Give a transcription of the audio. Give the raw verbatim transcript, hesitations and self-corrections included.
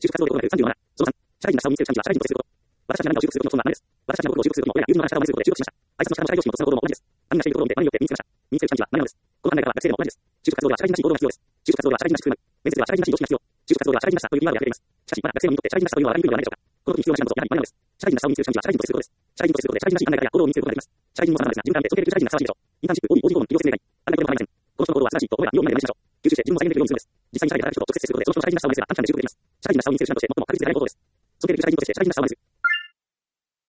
就職活動で行われるさんじゅうなな。そのさん、社会人の下を見つける社員とは社会人とすること。私たちが就職することのそのななです。私たちの就職することのやや有能な社会を見つけることで就職しました。挨拶の下の社会上司のその行動も同じです。何がしているところで場合によって身につけました。身につける感じは何なのです。この考え方は学生でも同じです。就職活動では社会人らしい行動が必要です。就職活動では社会人らしく振る舞う。面接では社会人らしい常識が必要。就職活動では社会人らしさというキーワードが溢れています。しかし、まだ学生にとって社会人らしさというのは分かりにくいのではないでしょうか。この時に必要な手段とやはり学びなのです。社会人らしさを見つける感じは社会人とすることです。社会人とすることで社会人らしい考え方や行動を身につけることができます。社会人も様々ですが、自分から見て尊敬できる社会人がふさわしいでしょう。インターンシップ、オーディ、オーディコン、医療設営以外、あんなことも構いません。この人の行動は素晴らしいと思えば身を今まで練習しましょう。吸収して自分も再現できるようにするんです。実際に社会で働く人と直接接することで、その人の社会人らしさを見せれば短期間で習得できます。社会人らしさを見せる手段の最も確実である行動です。尊敬できる社会人として社会人らしさを見せる。